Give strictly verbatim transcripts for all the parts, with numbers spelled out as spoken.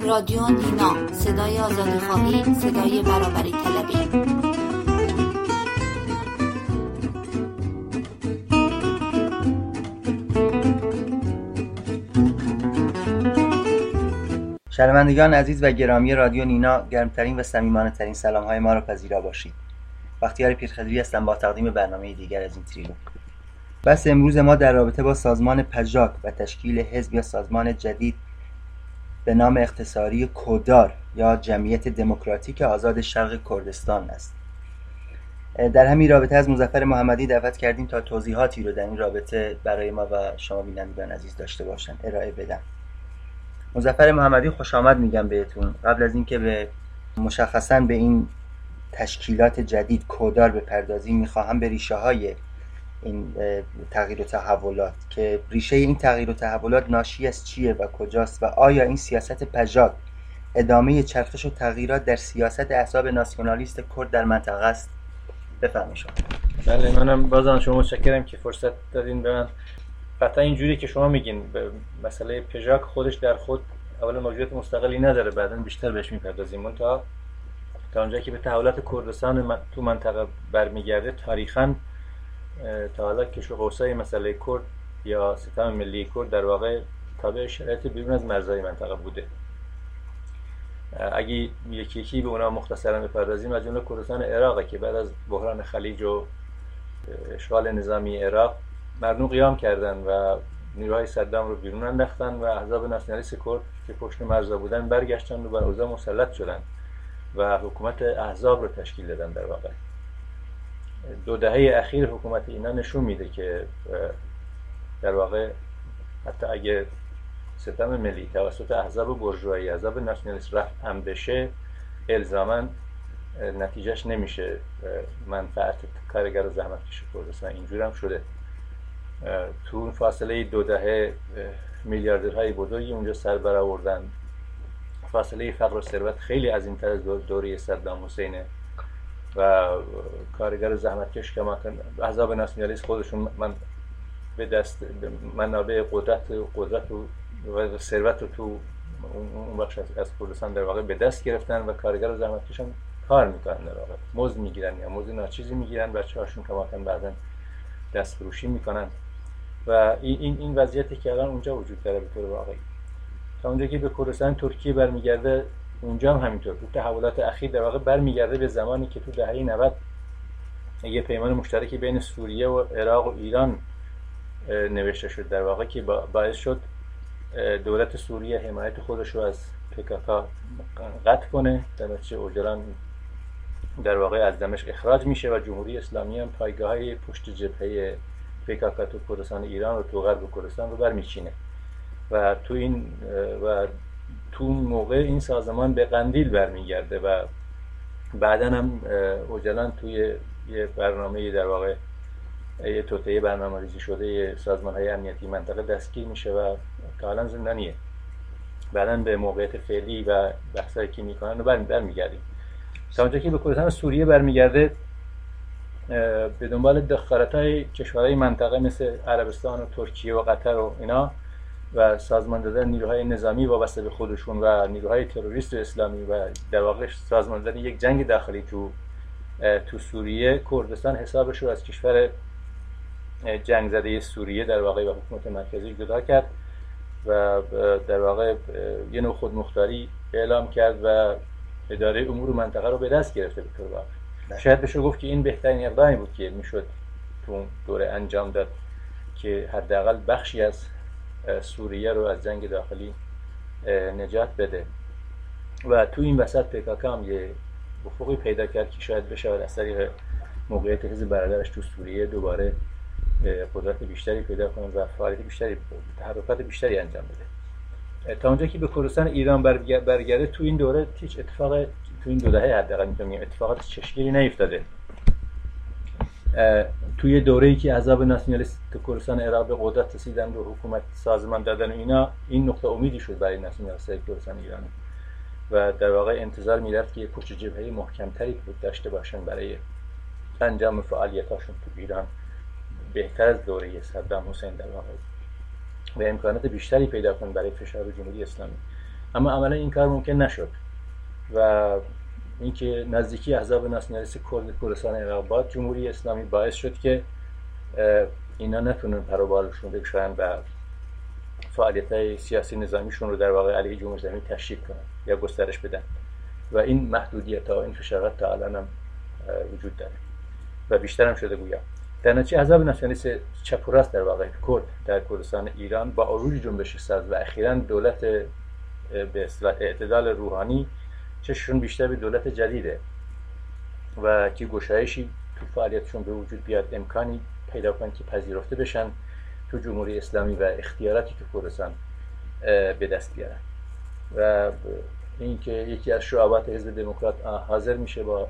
رادیو نینا، صدای آزادی‌خواهی، صدای برابری طلبی. شنوندگان عزیز و گرامی رادیو نینا، گرمترین و صمیمانه‌ترین سلام‌های ما را پذیرا باشید. بختیار پیرخدری هستم با تقدیم برنامه دیگر از این تریلو. بحث امروز ما در رابطه با سازمان پژاک و تشکیل حزب یا سازمان جدید به نام اختصاری کودار یا جمعیت دموکراتیک آزاد شرق کردستان است. در همین رابطه از مظفر محمدی دعوت کردیم تا توضیحاتی رو در این رابطه برای ما و شما بینندگان عزیز داشته باشن، ارائه بدن. مظفر محمدی خوش آمد میگم بهتون. قبل از اینکه به مشخصاً به این تشکیلات جدید کودار بپردازیم، میخواهم به ریشه های این تغییر و تحولات که ریشه این تغییر و تحولات ناشی از چیه و کجاست و آیا این سیاست پژاک ادامه چرخش و تغییرات در سیاست احزاب ناسیونالیست کرد در منطقه است. بفرمایید شما. بله، منم بازم شما متشکرم که فرصت دادین به من. قطعا اینجوری که شما میگین مسئله پژاک خودش در خود اولا موجودیت مستقلی نداره، بعدا بیشتر بهش میپردازیم. اون تا تا اونجایی که به تحولات کردستان من تو منطقه برمیگرده، تاریخاً تا حالا کشف و قوسای مسئله کرد یا ستم ملی کرد در واقع تابع شرایط بیرون از مرزهای منطقه بوده. اگه یکی یکی به اونا مختصرا بپردازیم، از جمله کردستان عراق که بعد از بحران خلیج و اشغال نظامی عراق مردم قیام کردن و نیروهای صدام رو بیرون انداختن و احزاب ناسیونالیست کرد که پشت مرزها بودن برگشتن و بر اوضاع مسلط شدن و حکومت احزاب رو تشکیل دادن. در واقع دو دهه اخیر حکومت اینا نشون میده که در واقع حتی اگه ستم ملی توسط احزاب بورژوایی، احزاب ناسیونالیست رفت هم بشه، الزاماً نتیجهش نمیشه منفعت کارگر و زحمتکش کردستان. اینجور هم شده. تو اون فاصله دو دهه میلیاردرهای بزرگی اونجا سر برآوردن. فاصله فقر و ثروت خیلی عظیم‌تر از دوره صدام حسینه و کارگر زحمتکش که احزاب ناسیونالیست خودشون من به دست منابع قدرت و قدرت و ثروت رو تو اون بخش از کردستان در واقع به دست گرفتن و کارگر زحمتکشان کار میکنن، در واقع مزد میگیرن یا مزد ناچیزی میگیرن، بچه‌هاشون کماکان بعدن دست فروشی میکنن و این این وضعیتی که الان اونجا وجود داره به طور واقعی. تا اونجا که به کردستان ترکیه برمیگرده، اونجا هم همینطور. تو تحولات اخیر در واقع برمیگرده به زمانی که تو دهه نود یه پیمان مشترکی بین سوریه و عراق و ایران نوشته شد، در واقع که باعث شد دولت سوریه حمایت خودش رو از پی-کی-کی قطع کنه. در نتیجه اوجلان در واقع از دمشق اخراج میشه و جمهوری اسلامی هم پایگاه‌های پشت جبهه پی-کی-کی تو کردستان ایران و تو غرب کردستان رو برمیچینه و تو این و تو اون موقع این سازمان به قندیل برمیگرده و بعداً هم اوجلان توی یه برنامه در واقع یه توطئه برنامه‌ریزی شده سازمان‌های امنیتی منطقه دستگیر میشه و تا الان زندانیه. بعداً به موقعیت فعلی و بحثایی که میکنن و برمیگردیم. تا اونجا که به کردستان سوریه برمیگرده، به دنبال دخالت‌های کشورهای منطقه مثل عربستان و ترکیه و قطر و اینا و سازمان دادن نیروهای نظامی وابسته به خودشون و نیروهای تروریست و اسلامی و در واقع سازمان دادن یک جنگ داخلی تو تو سوریه، کردستان حسابش رو از کشور جنگ زده سوریه در واقع و حکومت مرکزی جدا کرد و در واقع یه نوع خودمختاری اعلام کرد و اداره امور منطقه رو به دست گرفته به طور واقعی. شاید بشه گفت که این بهترین اقدامی بود که میشد تو دوره انجام داد که حداقل بخشی از سوریه رو از جنگ داخلی نجات بده و تو این وسط پی-کی-کی هم یه افقی پیدا کرد که شاید بشه از طریق موقعیت حزب برادرش تو سوریه دوباره قدرت بیشتری پیدا کنه و فعالیت بیشتری، تحرکات بیشتری انجام بده. تا اونجا که به کردستان ایران برگرده، تو این دوره هیچ اتفاق تو این دو دهه حداقل میتونیم اتفاقات چشمگیری نیفتاده. توی دوره‌ای که احزاب ناسیونالیست کردستان عراق به قدرت رسیدن و حکومت سازمان دادن و اینا، این نقطه امیدی شد برای ناسیونالیست‌های کردستان ایران و در واقع انتظار می‌رفت که پشت جبهه محکم‌تری داشته باشن برای انجام فعالیتاشون تو ایران، بهتر از دوره صدام حسین در واقع و امکانات بیشتری پیدا کنن برای فشار جمهوری اسلامی. اما عملا این کار ممکن نشد و اینکه نزدیکی احزاب ناسیونالیست کرد کردستان عراق با جمهوری اسلامی باعث شد که اینا نتونن پروبالشون بکشن و فعالیت‌های سیاسی نظامیشون رو در واقع علیه جمهوری اسلامی تشدید کنن یا گسترش بدن و این محدودیت‌ها این فشارات تا الان هم وجود داره و بیشتر هم شده گویا. در نتیجه احزاب ناسیونالیست چپ و راست در واقع کرد در کردستان ایران با عروج جنبش سبز و اخیراً دولت به اصطلاح اعتدال روحانی چششون بیشتر به دولت جدیده و که گشایشی تو فعالیتشون به وجود بیاد، امکانی پیدا کنن که پذیرفته بشن تو جمهوری اسلامی و اختیاراتی تو کردستان به دست بیارن و اینکه یکی از شعبات حزب دموکرات حاضر میشه با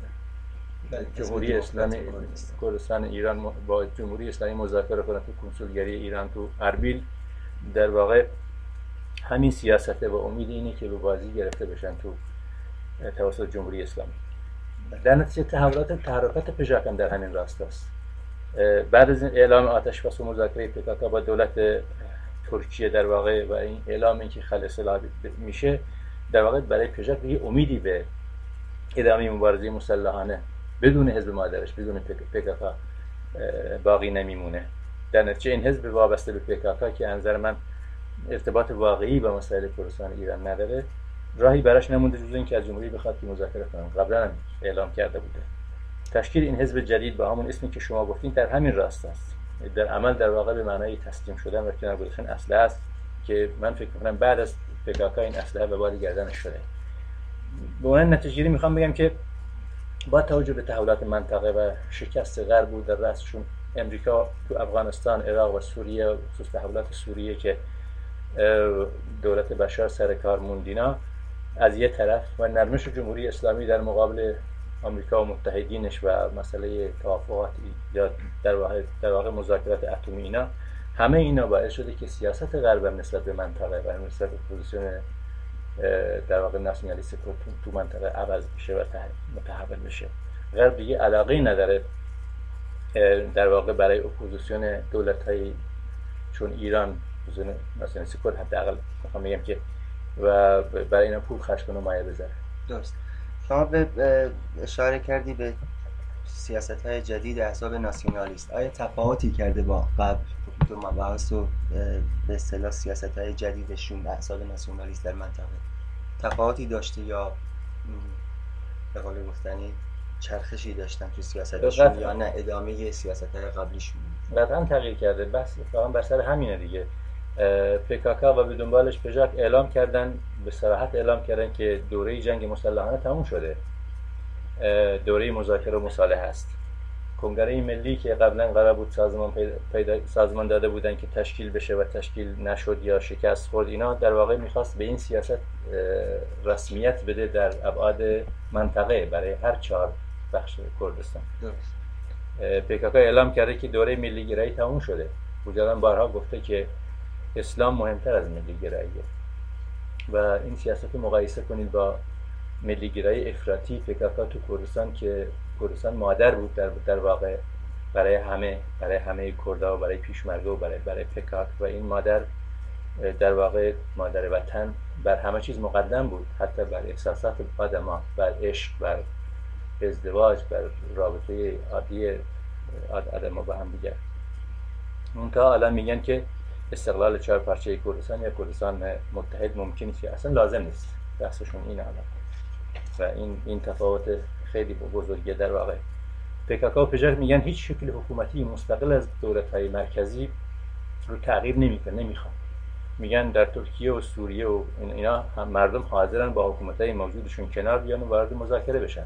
جمهوری اسلامی کردستان ایران با جمهوری اسلامی مذاکره کنه تو کنسولگری ایران تو اربیل، در واقع همین سیاسته و امید اینه که به بازی گرفته بشن تو توسط جمهوری اسلامی. در نتیجه تحولات تحرکات پژاکن در همین راست است. بعد از اعلام آتشبس و مذاکره پکاکا با دولت ترکیه در واقع و این اعلام اینکه خلع سلاح میشه، در واقع برای پژاک دیگه امیدی به ادامه مبارزه مسلحانه بدون حزب مادرش، بدون پکاکا باقی نمیمونه. در نتیجه این حزب وابسته به پکاکا که انظر من ارتباط واقعی با مسائل کردستان ایران نداره، راهی براش نمونده جز اینکه از جمهوری بخواد که مذاکره کنه. قبلا هم اعلام کرده بوده. تشکیل این حزب جدید با همون اسمی که شما گفتین در همین راست است. در عمل در واقع به معنای تسلیم شدن و کنار گذاشتن اسلحه است که من فکر می‌کنم بعد از پکاکا این اسلحه به باد گردنش شده. به اون نتیجه میخوام بگم که با توجه به تحولات منطقه و شکست غرب و در رأسشون امریکا تو افغانستان، عراق و سوریه، خصوص تحولات سوریه که دولت بشار سر کار موندینا از یه طرف و نرمش جمهوری اسلامی در مقابل آمریکا و متحدینش و مسئله توافقات یا در واقع در واقع مذاکرات اتمی، اینا همه اینا باعث شده که سیاست غرب نسبت به منطقه و نسبت به پوزیشن در واقع ناسیونالیست تو منطقه عوض بشه و متحول بشه. غرب دیگه علاقه نداره در واقع برای اپوزیسیون دولت‌های چون ایران پوزیشن ناسیونالیست کرد حداقل میخوام بگم که و برای اینا پول خرج کنه و مایه بذاره. درست. شما به اشاره کردی به سیاست‌های جدید احزاب ناسیونالیست. آیا تفاوتی کرده با قبل تو مباحث و به اصطلاح سیاست‌های جدیدشون احزاب ناسیونالیست در منطقه تفاوتی داشته یا به قول گفتنی چرخشی داشتن تو سیاستشون یا نه ادامه سیاست‌های قبلیشون؟ قطعاً تغییر کرده. بس فقط بر سر همینه دیگه. پکاکا و به دنبالش پژاک اعلام کردن، به صراحت اعلام کردن که دوره جنگ مسلحانه تموم شده، دوره مذاکره و مصالحه است. کنگره ملی که قبلا قرار بود سازمان پیدا سازمان داده بودن که تشکیل بشه و تشکیل نشد یا شکست خورد، اینا در واقع میخواست به این سیاست رسمیت بده در ابعاد منطقه برای هر چهار بخش کردستان. پکاکا اعلام کرده که دوره ملی گرایی تموم شده. بوجدان بارها گفته که اسلام مهمتر از ملی گراییه و این سیاست رو مقایسه کنید با ملی گرایی افراطی پکاکا تو کردستان که کردستان مادر بود در در واقع برای همه برای همه کردها و برای پیشمرگا و برای برای پکاک و این مادر در واقع مادر وطن بر همه چیز مقدم بود، حتی بر احساسات آدم‌ها، بر عشق، بر ازدواج، بر رابطه عادی آدم‌ها با هم دیگر. منتها الان میگن که استقلال چهار پارچه کردستان یا کردستان متحد ممکن نیست، اصلا لازم نیست. بحثشون اینه الان و این این تفاوت خیلی بزرگه. در واقع پکاکا و پژاک میگن هیچ شکل حکومتی مستقل از دولت‌های مرکزی رو تغییر نمیکنه، نمیخواد. میگن در ترکیه و سوریه و اینا هم مردم حاضرن با حکومت‌های موجودشون کنار بیان و وارد مذاکره بشن.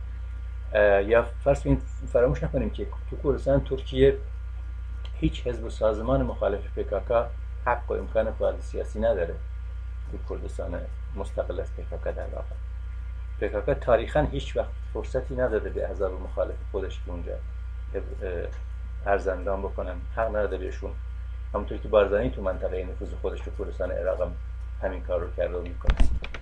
یا فرض این فراموش نکنیم که تو کردستان ترکیه هیچ حزب و سازمان مخالف پکاکا حق و امکان فعالیت سیاسی نداره. تو کردستان مستقل از پکاکا در واقع پکاکا تاریخاً هیچ وقت فرصتی نداده به احزاب مخالف خودش که اونجا ارزندان بکنن، حق نداده بهشون. همونطور که بارزانی تو منطقه نفوذ خودش تو کردستان عراق هم همین کار رو کرده و میکنه.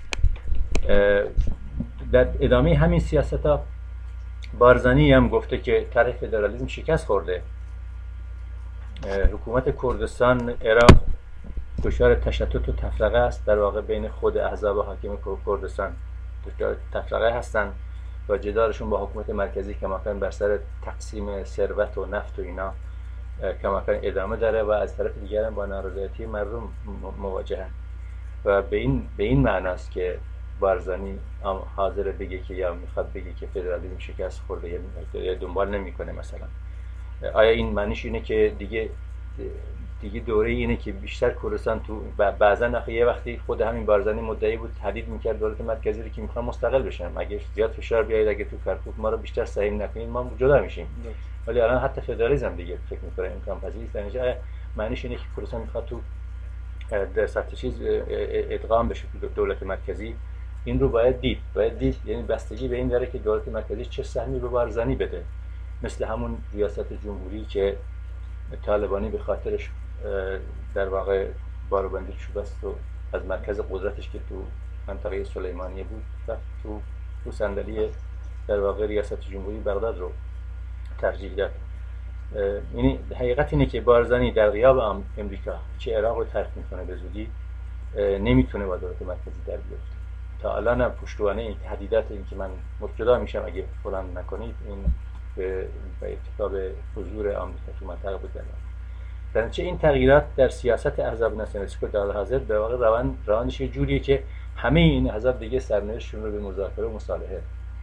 در ادامه همین سیاست‌ها بارزانی هم گفته که طرح فدرالیسم شکست خورده. حکومت کردستان عراق دچار تشتت و تفرقه است در واقع بین خود احزاب حاکم کردستان، دچار تفرقه هستند و جدالشون با حکومت مرکزی کماکان بر سر تقسیم ثروت و نفت و اینا کماکان ادامه داره و از طرف دیگر هم با نارضایتی مردم مواجهن و به این به این معناست که بارزانی حاضر بگه که یا میخواد بگه که فدرالیسم شکست خورده یا دنبال نمیکنه. مثلا آیا این معنیش اینه که دیگه دیگه دوره اینه که بیشتر کردستان تو بعضا یه وقتی خود همین بارزانی مدعی بود تهدید میکرد دولت مرکزی رو که میخوام مستقل بشن، اگه زیاد فشار بیاید، اگه تو کرکوک ما رو بیشتر سهیم نکنید ما جدا میشیم. ولی الان حتی فدرالیسم دیگه فکر میکنه امکان پذیر است. یعنی معنیش اینه که کردستان میخواد تو در سطح چیز ادغام بشه تو دولت مرکزی. این رو باید دید باید دید یعنی بستگی به این داره که دولت مرکزی چه سهمی به بارزانی بده، مثل همون ریاست جمهوری که طالبانی به خاطرش در واقع باروبندی شده است و از مرکز قدرتش که تو منطقه سلیمانیه بود رفت تو تو صندلی در واقع ریاست جمهوری بغداد رو ترجیح داد. یعنی حقیقت اینه که بارزانی در غیاب امریکا چه عراق رو ترک میکنه به زودی نمیتونه با دولت مرکزی در بیفته. تا الان هم پشتوانه این تهدیدات این که من جدا میشم اگه فلان نکنید این به ارتکاب حضور آمریکا تو منطقه بود. در نتیجه این تغییرات در سیاست احزاب ناسیونالیست در حال حاضر به واقع روان روانش جوریه که همه این احزاب دیگه سرنوشتشون رو به مذاکره و مصالحه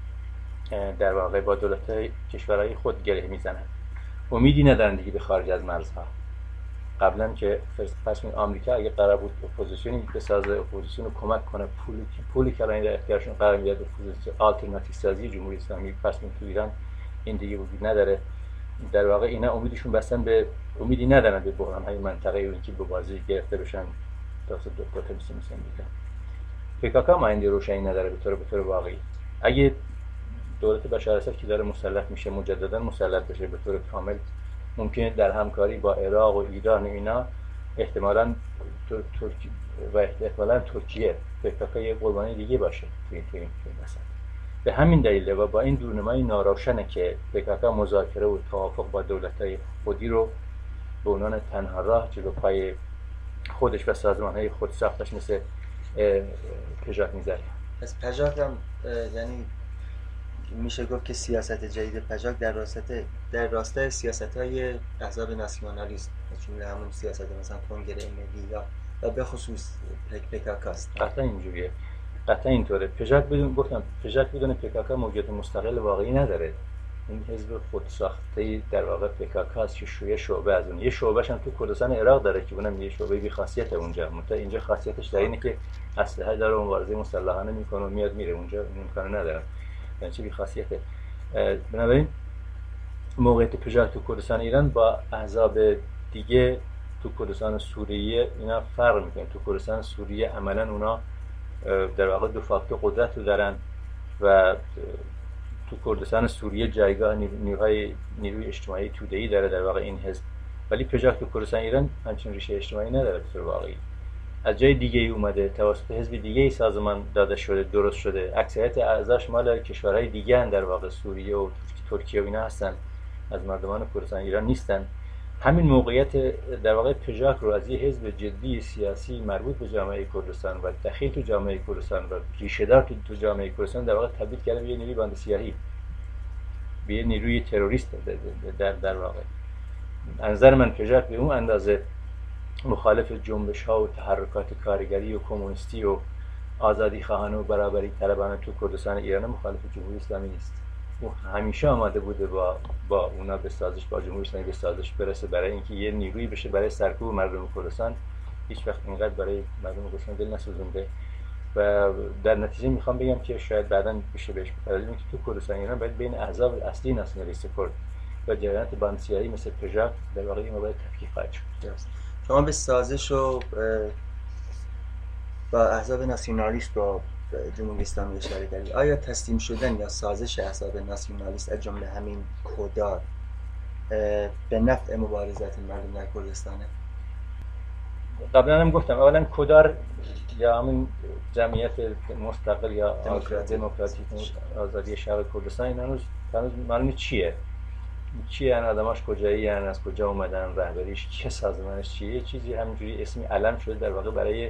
در واقع با دولت‌های کشورهای خود گره میزنن. امیدی ندارن دیگه به خارج از مرزها. قبلا که فرض کنید آمریکا اگه قرار بود اپوزیسیونی بسازه، اپوزیسیون رو کمک کنه، پول پولی که الان در اختیارشون قرار میداد اپوزیسیون آلترناتیو سازی جمهوری اسلامی فرض کنید تو ایران این دیگه وجود نداره. در واقع اینا امیدشون بستن به امیدی ندارن به بحران‌های منطقه‌ای و اینکه به بازی گرفته بشن توسط دولت مثل امریکا. پیکاکا مایندی روشنی نداره به طور به طور واقعی. اگه دولت بشار الاسد که داره مسلط میشه مجددا مسلط بشه به طور کامل، ممکنه در همکاری با عراق و ایران و اینا احتمالاً ترکیه و احتمالاً ترکیه پیکاکا یه قربانی دیگه باشه توی این توی مثلا. به همین دلیل و با این دورنمای ناروشنه که پیکاکا مذاکره و توافق با دولت‌های خودی رو به عنوان تنها راه جلو پای خودش و سازمان‌های خود ساختش مثل پژاک میذاره. پس پژاک هم یعنی میشه گفت که سیاست جدید پژاک در راستای در راستای سیاست‌های احزاب ناسیونالیست چون همون سیاست مثلا کنگره ملی یا و به خصوص پیکاکا است. قطعا اینجوریه. قطعا اینطوره. پژاک بدون گفتم پژاک بدون پیکاکا موجودیت مستقل واقعی نداره. این حزب خودساخته در واقع پیکاکا است که شویه شعبه از اون یه شعبهش هم تو کردستان عراق داره که اونم یه شعبه بی خاصیت اونجا. مثلا اینجا خاصیتش در اینه که اسلحه داره و مبارزه مسلحانه میکنه و میاد میره، اونجا این امکانو نداره. یعنی چه بی خاصیته. بنابراین موقعیت پژاک تو کردستان ایران با احزاب دیگه تو کردستان سوریه اینا فرق میکنه. تو کردستان سوریه عملاً اونا در واقع دو فاکتور قدرت رو دارن و تو کردستان سوریه جایگاه نیروهای نیروی اجتماعی توده‌ای داره در واقع این حزب، ولی پژاک تو کردستان ایران همچین ریشه اجتماعی نداره به طور واقعی. از جای دیگه ای اومده، توسط حزب دیگه ای سازمان داده شده، درست شده. اکثریت اعضاش مال کشورهای دیگه ان در واقع سوریه و ترکیه و اینا هستن، از مردمان کردستان ایران نیستن. همین موقعیت در واقع پژاک رو از یه حزب جدی سیاسی مربوط به جامعه کردستان و دخیل تو جامعه کردستان و ریشه‌دار تو, تو جامعه کردستان در واقع تبدیل کرده به یه نیروی باند سیاهی، به یه نیروی تروریست در در واقع. از نظر من پژاک به اون اندازه مخالف جنبش‌ها و تحرکات کارگری و کمونیستی و آزادی خواهانه و برابری طلبانه تو کردستان ایران مخالف جمهوری اسلامی نیست. او همیشه آماده بوده با با اونا به سازش با جمهوری اسلامی به سازش برسه برای اینکه یه نیرویی بشه برای سرکوب مردم کردستان. هیچ وقت اینقدر برای مردم کردستان دل نسوزونده و در نتیجه میخوام بگم که شاید بعداً بشه بهش بپردازیم که تو کردستان ایران باید بین احزاب اصلی ناسیونالیست کرد و جریانات باندسیاهی مثل پژاک در واقع این باید تفکیک خواهد شد. شما به سازش و با احزاب ناسیونالیست با جمهوری اسلامی اشاره کردید. آیا تسلیم شدن یا سازش احزاب ناسیونالیست از جمله همین کدار به نفع مبارزات مردم در کردستانه؟ قبلا هم گفتم اولا کدار یا همین جمعیت مستقل یا دموکراتیک آزادی شهر کردستان این هنوز هنوز معلوم چیه. چی ان آدماش کجایی ان از کجا اومدن رهبریش چه سازمانش چیه چیزی همینجوری اسمی علم شده در واقع برای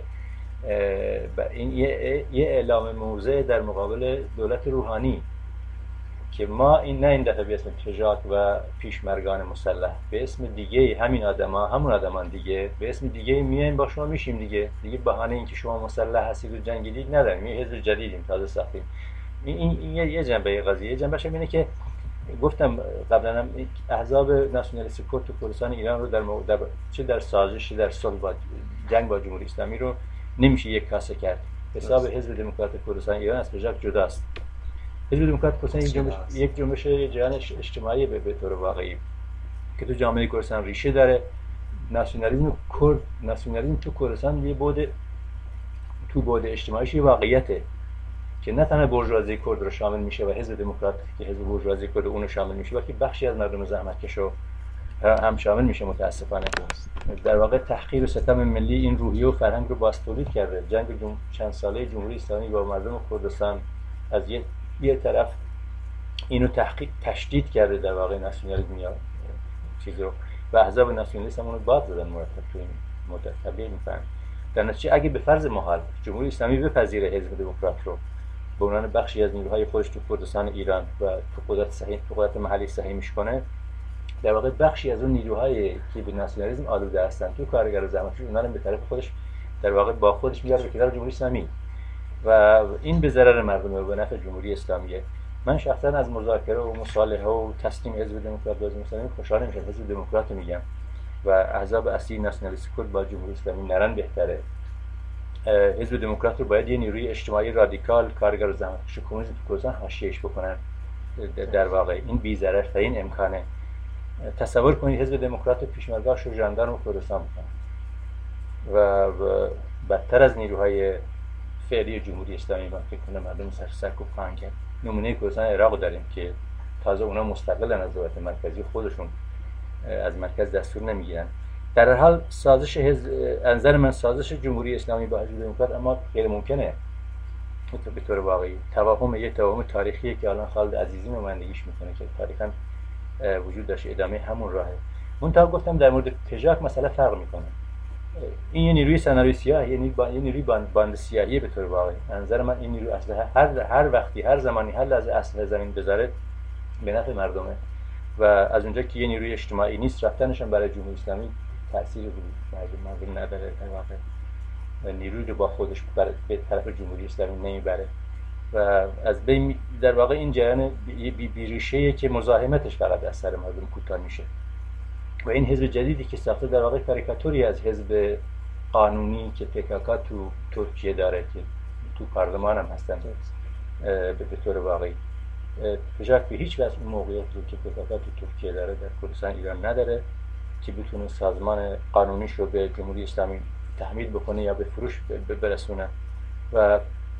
این یه, یه اعلام موضع در مقابل دولت روحانی که ما این نه این دفعه به اسم تژاک و پیشمرگان مسلح به اسم دیگه همین آدما همون آدمان دیگه به اسم دیگه میایم با شما میشیم دیگه دیگه بهانه اینکه شما مسلح هستید و جنگیدید نداریم یه حزب جدیدیم تازه ساختیم این این یه جنبه قضیه یه جنبهش اینه که گفتم قبلا هم احزاب ناسیونالیست کرد تو کردستان ایران رو در, مو... در چه در سازش در صلح با جنگ با جمهوری اسلامی رو نمیشه یک کاسه کرد حساب حزب دموکرات کردستان ایران از تژاک جداست حزب دموکرات کردستان یک جنبش یک جنبش جریان اجتماعی به طور واقعی که تو جامعه کردستان ریشه داره ناسیونالیسم کرد ناسیونالیسم تو کردستان یه بود تو بود اجتماعیش یه واقعیته که نه تنها بورژوازی کرد رو شامل میشه و حزب دموکرات که حزب بورژوازی کرد اون رو شامل میشه بلکه بخشی از مردم زحمتکشو هم شامل میشه متاسفانه در واقع تحقیر و ستم ملی این روحیه و فرهنگ رو باز تولید کرده جنگ جم... چند ساله جمهوری اسلامی با مردم کردستان از یه یه طرف اینو تحقیق تشدید کرده در واقع ناسیونالیسم یا چیزی رو و احزاب ناسیونالیست هم اونو باد زدن مرتب تو این مدت طبیعی میفهم در نتیجه اگه به فرض محال جمهوری اسلامی بپذیره حزب دموکرات رو به عنوان بخشی از نیروهای خودش تو کردستان ایران و تو قدرت صحیح تو قدرت محلی سهیمش کنه در واقع بخشی از اون نیروهایی که به ناسیونالیسم آلوده هستن تو کارگر و زحمتکش اونها رو به طرف خودش در واقع با خودش میاره به کنار جمهوری اسلامی و این به ضرر مردم و به نفع جمهوری اسلامیه من شخصا از مذاکره و مصالحه و تسلیم حزب دموکرات با جمهوری اسلامی خوشحال میشم حزب دموکرات میگم و احزاب اصلی ناسیونالیست کرد با جمهوری اسلامی نرن بهتره حزب دموکرات رو باید یه نیروی اجتماعی رادیکال کارگر و زحمتکش کمونیست تو کردستان حاشیه‌اش بکنن در واقع این بی‌ضررترین امکانه تصور کنید حزب دموکرات پیشمرگاش رو ژاندارم کردستان بکنن و بدتر از نیروهای فعلی جمهوری اسلامی با فکر کنم مردم سر سرکوب خواهند کرد نمونه کردستان عراق داریم که تازه اونا مستقلن از دولت مرکزی خودشون از مرکز دستور نمیگیرن در هر حال سازش حزب نظر من سازش جمهوری اسلامی با حزب دموکرات اما غیر ممکنه به طور واقعی توهم یه توهم تاریخیه که الان خالد عزیزی نمایندگیش میکنه که تاریخاً وجود داشته ادامه همون راهه منتها گفتم در مورد تژاک مسئله فرق میکنه این یه نیروی سناریوی سیاه یه نیروی یه نیروی باند, باند سیاهی به طور واقعی نظر من این نیرو اصلا هر هر وقتی هر زمانی هر لحظه اصل زمین بذاره به نفع مردمه و از اونجا که یه نیروی اجتماعی نیست رفتنش هم برای جمهوری اسلامی تأثیری مردم نداره در واقع و نیروی رو با خودش به طرف جمهوری اسلامی نمیبره و از بین در واقع این جریان بی بی ریشه‌ایه که مزاحمتش فقط از سر مردم کوتاه میشه و این حزب جدیدی که ساخته در واقع کاریکاتوری از حزب قانونی که پیکاکا تو ترکیه داره که تو پارلمان هم هستن به طور واقعی تژاک به هیچ وجه اون موقعیت رو که پیکاکا تو ترکیه داره در کردستان ایران نداره که بتونه سازمان قانونیش رو به جمهوری اسلامی تحمیل بکنه یا به فروش برسونه و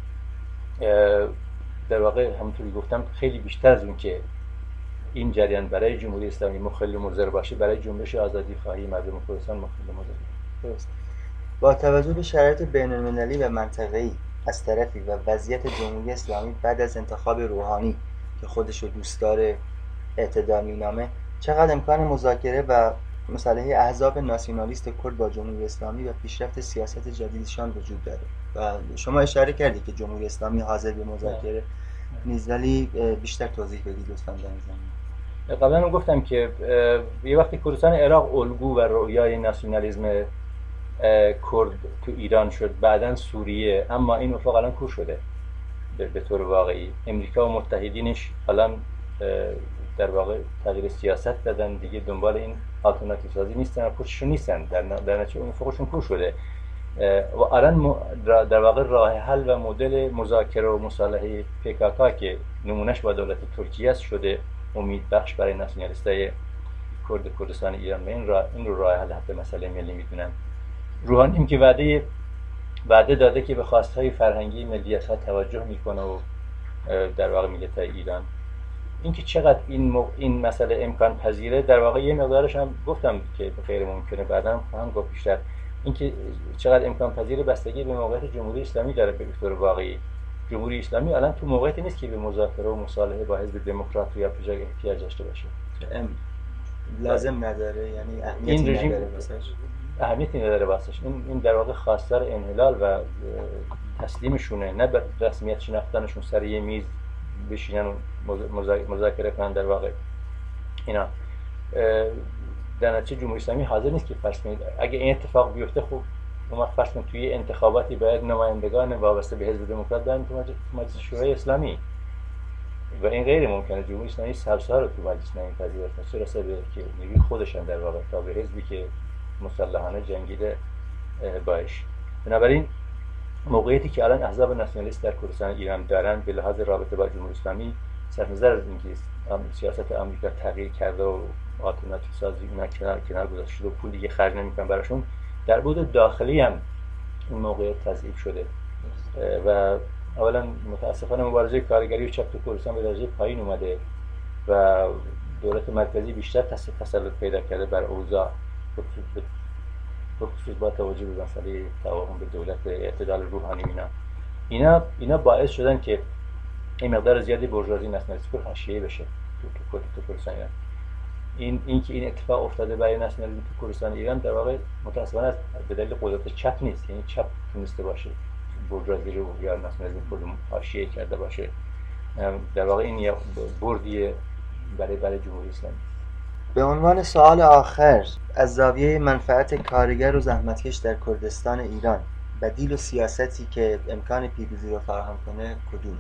در واقع همونطوری گفتم خیلی بیشتر از اون که این جریان برای جمهوری اسلامی مخل مضر باشه برای جنبش آزادی خواهی مردم کردستان مخل مضر درست با توجه به شرایط بین‌المللی و منطقه‌ای از طرفی و وضعیت جمهوری اسلامی بعد از انتخاب روحانی که خودش رو دوستدار اعتدال مینامه چقدر امکان مذاکره و مصالحه احزاب ناسیونالیست کرد با جمهوری اسلامی و پیشرفت سیاست جدیدشان وجود داره و شما اشاره کردید که جمهوری اسلامی حاضر به مذاکره نیست ولی بیشتر توضیح بدید لطفاً در این زمینه. قبلا هم گفتم که یه وقتی کردستان عراق الگو و رویای ناسیونالیسم کرد تو ایران شد بعداً سوریه اما این افق الان کور شده به طور واقعی امریکا و متحدینش الان در واقع تغییر سیاست دادن دیگه دنبال این آلترناتیو سازی نیستن و پشتشون نیستن در در نتیجه اون افقشون کور شده و الان در واقع راه حل و مدل مذاکره و مصالحه پیکاکا که نمونهش با دولت ترکیه است شده امید بخش برای ناسیونالیستای کرد کردستان ایران و این راه این رو راه حل حل مسئله ملی میدونن روحانی این که وعده وعده داده که به خواستهای فرهنگی ملیت‌ها توجه میکنه و در واقع ملیت‌های ایران اینکه چقدر این مو... این مسئله امکان پذیره در واقع یه مقدارش هم گفتم که غیر ممکنه بعداً خواهم گفت بیشتر اینکه چقدر امکان پذیر بستگی به موقعیت جمهوری اسلامی داره به طور واقعی جمهوری اسلامی الان تو موقعیتی نیست که به مذاکره و مصالحه با حزب دموکرات یا پیشاگ احتیاج داشته باشه لازم نداره، یعنی اهمیتی این رژیم نداره واسش. اهمیتی نداره واسش. این این در واقع خواستار انحلال و تسلیمشونه، نه به رسمیت شناختنشون سر یه میز بشینن و مذاکره کنن. در واقع اینا در نتیجه جمهوری اسلامی حاضر نیست که فرض کنید اگه این اتفاق بیفته، خب اون فرض کنید توی انتخاباتی باید نمایندگان وابسته به حزب دموکرات برن تو مجلس شورای اسلامی و این غیر ممکنه. جمهوری اسلامی سبزها رو تو مجلس نمیپذیره، چه رسه به که نیروی خودش هم در واقع تابع حزبی که مسلحانه جنگیده باش. بنابراین موقعیتی که الان احزاب ناسیونالیست در کردستان ایران دارن به لحاظ رابطه با جمهوری اسلامی، صرف نظر از اینکه سیاست آمریکا تغییر کرده و آلترناتیو سازی اینا کنار کنار گذاشته شده و پول دیگه خرج نمی‌کنن براشون، در بود داخلی هم این موقعیت تضعیف شده و اولا متاسفانه مبارزه کارگری و چپ تو کردستان به درجه پایین اومده و دولت مرکزی بیشتر تسلط پیدا کرده بر اوضاع، بخصوص با توجه به مسئله توافق به دولت اعتدال روحانی. اینا اینا اینا باعث شدن که این مقدار زیادی بورژوازی ناسیونالیست حاشیه‌ای بشه تو تو کردستان ایران. این اینکه این اتفاق افتاده برای ناسیونالیسم تو کردستان ایران در واقع متأسفانه به دلیل قدرت چپ نیست، یعنی چپ تونسته باشه بورژوازی رو یا ناسیونالیسم خودمون حاشیه کرده باشه. در واقع این یه بردیه برای برای جمهوری اسلامی. به عنوان سوال آخر، از زاویه منفعت کارگر و زحمتکش در کردستان ایران، بدیل و سیاستی که امکان پیروزی رو فراهم کنه کدومه؟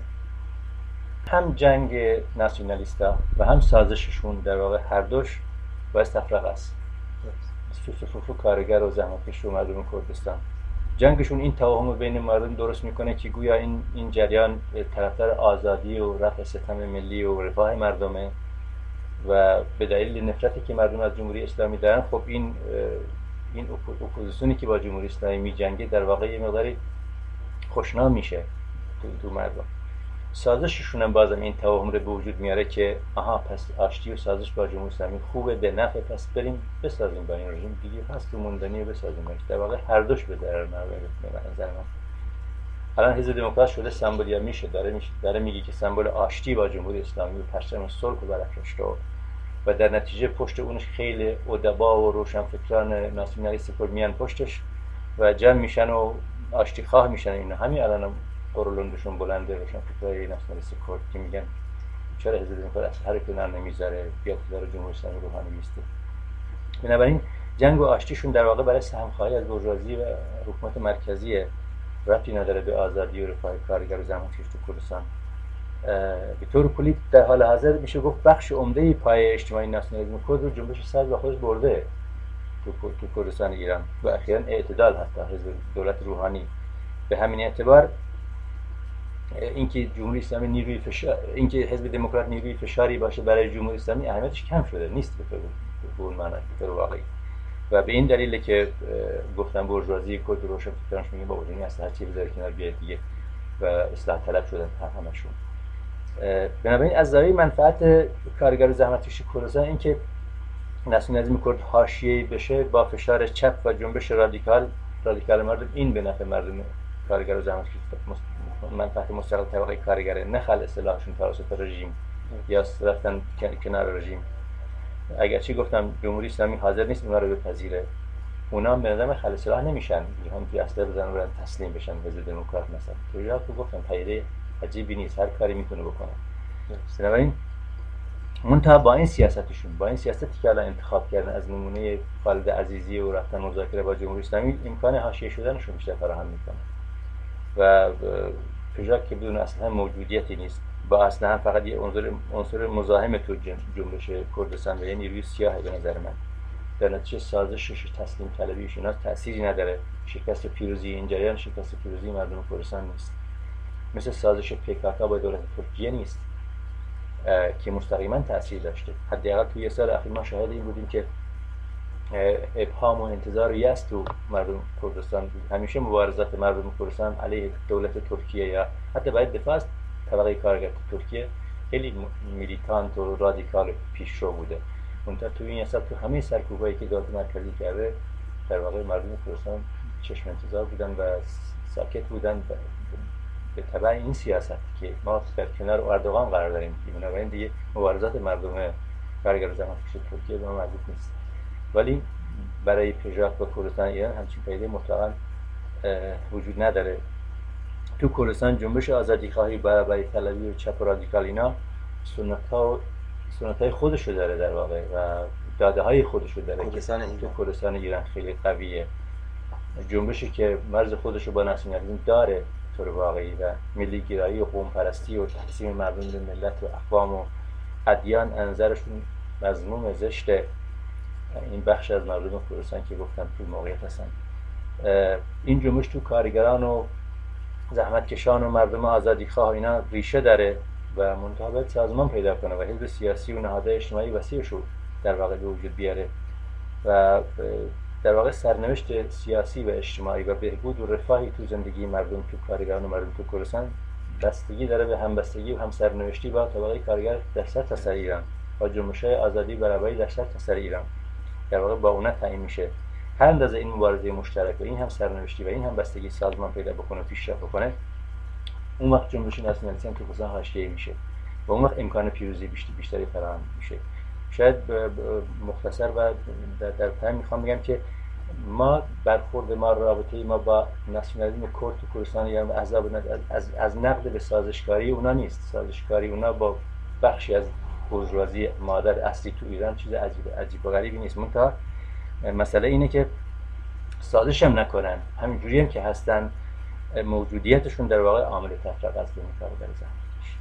هم جنگ ناسیونالیستا و هم سازششون در واقع هر دوش باعث تفرقه است. صفوف کارگر و زحمتکش و مردم کردستان، جنگشون این توهم بین مردم درست میکنه که گویا این این جریان طرفدار آزادی و رفع ستم ملی و رفاه مردمه و به دلیل نفرتی که مردم از جمهوری اسلامی دارن، خب این این اپوزیسیونی که با جمهوری اسلامی میجنگه در واقع یه مقداری خوشنام میشه تو, تو مردم. سازششون هم بازم این توهم رو به وجود میاره که آها پس آشتی و سازش با جمهوری اسلامی خوبه، به نفع، پس بریم بسازیم با این رژیم دیگه، پس تو موندنی بسازیم. در واقع هر دوش به ضرر مردم به نظر من. الان حزب دموکرات شده سمبولیه میشه داره میشه داره میگه که سمبل آشتی با جمهوری اسلامی و پرچم صلح رو برافراشته و در نتیجه پشت اونش خیلی ادبا و روشنفکران ناسیونالیست کرد میان پشتش و جمع میشن و آشتی خواه میشن. اینا همین الان قرولندشون بلنده روشنفکرای ناسیونالیست کرد که میگن چرا حزب دموکرات از هر کنار نمیذاره بیاد داره جمهوری اسلامی روحانی میسته. بنابراین جنگ و آشتیشون در واقع برای سهمخواهی از بورژوازی و حکومت مرکزیه، ربطی نداره به آزادی و رفاه کارگر و زحمتکش تو کردستان. به طور کلی در حال حاضر میشه گفت بخش عمده پایه اجتماعی ناسیونالیسم کرد رو جنبش سبز با خودش برده تو تو کردستان ایران و اخیراً اعتدال حتی حزب دولت روحانی. به همین اعتبار اینکه جمهوری اسلامی نیروی فشار، اینکه حزب دموکرات نیروی فشاری باشه برای جمهوری اسلامی اهمیتش کم شده نیست به طور به اون معنی به طور واقعی و به این دلیل که گفتم بورژوازی کرد و روشنفکرانش میگن بابا این اصلا هر چی بذاره کنار بیاد دیگه و اصلاح طلب شدن همشون. بنابراین از زاویه منفعت کارگر و زحمتکش کردستان این که ناسیونالیسم کرد حاشیه‌ای بشه با فشار چپ و جنبش رادیکال رادیکال مردم، این به نفع مردم کارگر و زحمتکش منفعت مستقل طبقه کارگره، نه خلع اصطلاحشون توسط رژیم یا رفتن کنار رژیم. اگرچه گفتم جمهوری اسلامی حاضر نیست اونا رو بپذیره، اونا هم به نظر من خلع اصطلاح نمیشن، هم که اصلا بزنن برن تسلیم بشن به حزب دموکرات مثلا. تو یا تو گفتم پیده عجیبی نیست، هر کاری میتونه بکنه. بنابراین منتها با این سیاستشون، با این سیاستی که الان انتخاب کردن از نمونه خالد عزیزی و رفتن مذاکره با جمهوری اسلامی، امکان حاشیه شدنشون بیشتر فراهم میکنه و پژاک که بدون اصلا موجودیتی نیست، با اصلا هم فقط یه عنصر عنصر مزاحم تو جنبش کردستان و یه نیروی سیاه به نظر من. در نتیجه سازشش تسلیم طلبیش اینا تأثیری نداره. شکست پیروزی این جریان شکست پیروزی مردم کردستان نیست، مثل سازش پیکاکا با دولت ترکیه نیست که مستقیما تأثیر داشته. حداقل توی یه سال اخیر ما شاهد این بودیم که ابهام و انتظار یأس تو مردم کردستان بود. همیشه مبارزات مردم کردستان علیه دولت ترکیه یا حتی باید دفاع از طبقه کارگر ترکیه خیلی میلیتانت و رادیکال پیشرو بوده. منتها تو این سال تو همه سرکوبایی که دولت مرکزی کرده در واقع مردم کردستان چشم انتظار بودن و ساکت بودن به تبع این سیاست که ما در کنار اردوغان قرار داریم. بنابراین دیگه مبارزات مردم کارگر زحمتکش ترکیه به ما مربوط نیست، ولی برای پژاک و کردستان ایران همچین پدیده مطلقاً وجود نداره. تو کردستان جنبش آزادیخواهی، برابری طلبی و چپ و رادیکال اینا سنت‌ها سنت‌های خودشو داره در واقع و داده‌های خودشو داره که تو کردستان ایران خیلی قویه. جنبشی که مرز خودشو با ناسیونالیسم داره طور واقعی و ملی‌گرایی و قوم پرستی و تقسیم مردم به ملت و اقوام و ادیان انظرشون مذموم زشت این بخش از مردم کردستان که گفتم تو موقعیت هستن. این جنبش تو کارگران و زحمتکشان و مردم آزادیخواه اینا ریشه داره و منتها باید سازمان پیدا کنه و حزب سیاسی و نهادهای اجتماعی وسیعش رو در واقع به وجود بیاره و در واقع سرنوشت سیاسی و اجتماعی و بهبود و رفاهی تو زندگی مردم تو کارگران و مردم تو کردستان بستگی داره به همبستگی و هم سرنوشتی با طبقه کارگر در سرتاسر ایران و جنبش‌های آزادی برابری در سرتاسر ایران در واقع با اونها تعیین میشه. هر اندازه این مبارزه مشترک و این هم سرنوشتی و این هم بستگی سازمان پیدا بکنه و پیشرفت بکنه، اون وقت جنبش ناسیونالیسم تو کردستان حاشیه‌ای میشه و اون وقت امکان پیروزی بیشتری بیشتری فراهم میشه. شاید مختصر و در در پایان میخوام بگم که ما برخورد ما رابطه ما با ناسیونالیسم کرد تو کردستان ایران و احزاب از از نقد به سازشکاری اونا نیست. سازشکاری اونا با بخشی از بورژوازی مادر اصلی تو ایران چیز عجیب عجیب و غریبی نیست. منتها مسئله اینه که سازش هم نکنن، همینجوری هم که هستن موجودیتشون در واقع عامل تفرقه است بین کارگر زحمتکش.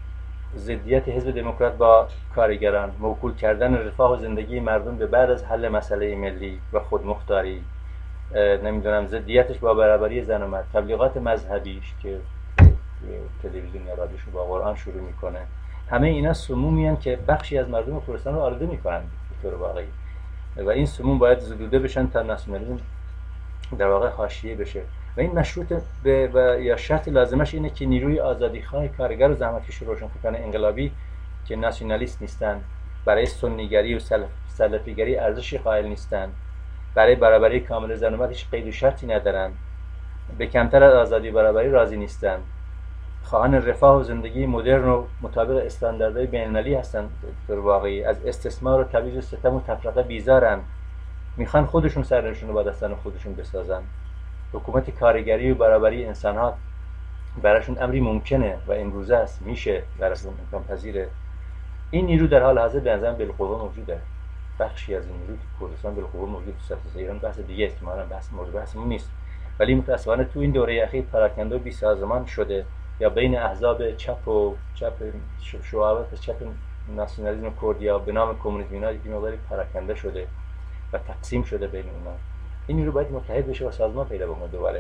ضدیت حزب دموکرات با کارگران، موکول کردن رفاه و زندگی مردم به بعد از حل مسئله ملی و خودمختاری، نمیدونم ضدیتش با برابری زن و مرد، تبلیغات مذهبیش که تلویزیون یا رادیوشو با قرآن شروع میکنه، همه اینا سمومی هستند که بخشی از مردم کردستان رو آلوده میکنن به طور واقعی و این سموم باید زدوده بشن تا ناسیونالیسم در واقع حاشیه بشه و این مشروط به و یا شرط لازمش اینه که نیروی آزادیخواه کارگر و زحمتکش روشنفکران انقلابی که ناسیونالیست نیستن، برای سنیگری و سلف سلفیگری ارزشی قائل نیستن، برای برابری کامل زن و مرد هیچ قید و شرطی ندارن، به کمتر از آزادی برابری راضی نیستن، خواهان رفاه و زندگی مدرن و مطابق استانداردهای بین‌المللی هستن، در واقعی از استثمار و تبعیض و ستم و تفرقه بیزارن، میخوان خودشون سرنوشتشون رو با دستان خودشون بسازن. حکومت کارگری و برابری انسان‌ها براشون امری ممکنه و امروزه است، میشه، براشون امکان پذیره. این نیرو در حال حاضر به نظرم بالقوه موجوده. بخشی از این نیرو تو کردستان بالقوه موجود، تو سطح ایران بحث دیگه است که ما الان بحث مورد بحثمون نیست، ولی متأسفانه تو این دوره اخیر پراکنده و بی سازمان شده یا بین احزاب چپ و چپ شعبات چپ ناسیونالیسم کردیا به نام کمونیسم اینا یک مقداری پراکنده شده و تقسیم شده بین اونها. این نیرو باید متحد بشه و سازمان پیدا بکنه. دوباره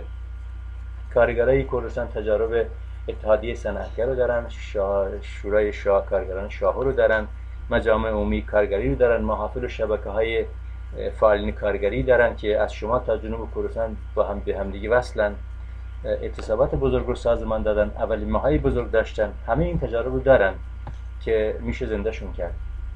کارگرای کردستان تجارب اتحادیه صنعتگر رو دارن، شورای شاه کارگران شاهو رو دارن، مجامع عمومی کارگری رو دارن، محافل و شبکه‌های فعالین کارگری دارن که از شمال تا جنوب کردستان با هم به هم دیگه وصلن، اعتصابات بزرگ رو سازمان دادن، اولین ماهای بزرگ داشتن. همه این تجارب رو دارن که میشه زندهشون کرد،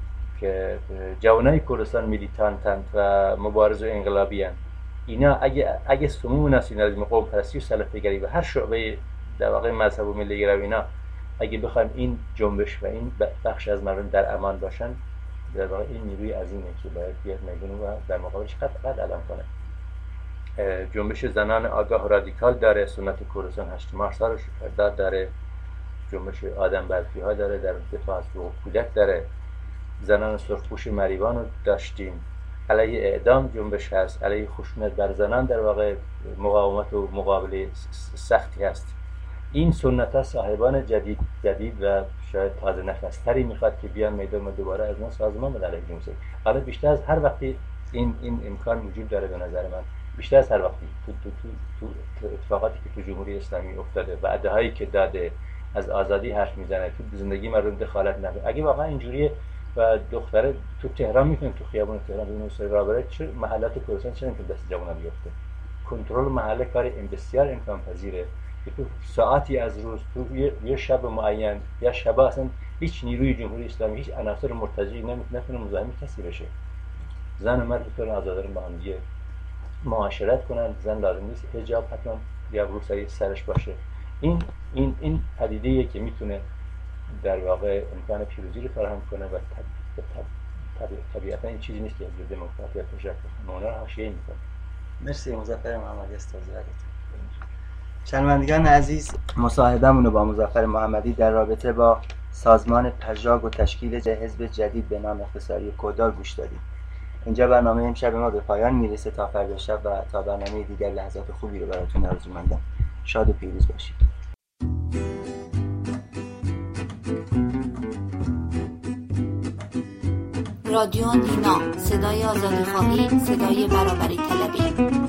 که جوانای کردستان میلیتانتند و مبارز و انقلابی هستند. اینا اگه اگه سموم ناسیونالیسم، قوم پرستی و سلفیگری و هر شعبه در واقع مذهب و ملی‌گرایی اینا اگه بخوایم این جنبش و این بخش از مردم در امان باشن، در واقع این نیروی عظیمه که باید بیاد میدون و در مقابلش قد قد علم کنه. جنبش زنان آگاه و رادیکال داره، سنت کردستان هشت مارس رو داره، جنبش آدم برفی ها داره، در دفاع از حقوق کودک داره، زنان سرخپوش مریوان رو داشتیم، علیه اعدام جنبش هست، علیه خشونت بر زنان در واقع مقاومت و مقابله سختی هست. این سنت ها صاحبان جدید جدید و شاید تازه نفستری میخواد که بیان میدان و دوباره از ما سازمان بدن علیه جنبش. حالا بیشتر از هر وقتی این این امکان وجود داره به نظر من، بیشتر از هر وقتی تو تو تو, تو اتفاقاتی که تو جمهوری اسلامی افتاده، وعده‌هایی که داده، از آزادی حرف میزنه، تو زندگی مردم دخالت نکنه. اگه واقعا اینجوریه و دختره تو تهران میتونه تو خیابون تهران ببینه سر راه بره، چه محلات کردستان چه نمیتونه دست جوونا بیفته. کنترل محله کار بسیار امکان پذیره که تو ساعتی از روز تو یه شب معین یا شب اصلا هیچ نیروی جمهوری اسلامی، هیچ عناصر مرتجعی نمیتونه مزاحم کسی بشه. زن و مرد میتونن آزادانه با هم دیگه معاشرت کنن. زن لازم نیست حجاب حتما یا روسری سرش باشه. این این این پدیده‌ایه که میتونه در واقع امکان پیروزی رو فراهم کنه و طبیعتا این چیزی نیست که از دموکراسی یا تشکر کنه، اونا حاشیه میکنه. مرسی مظفر محمدی از توضیحاتتون. شنوندگان عزیز، مصاحبه‌مون رو با مظفر محمدی در رابطه با سازمان پژاگ و تشکیل حزب جدید به نام اختصاری کودال گوش دادید. اینجا برنامه امشب ما به پایان میرسه. تا فردا شب و تا برنامه دیگر لحظات خوبی رو براتون آرزومندم. شاد و پیروز باشید. رادیو نینا، صدای آزادیخواهی، صدای برابری طلبی.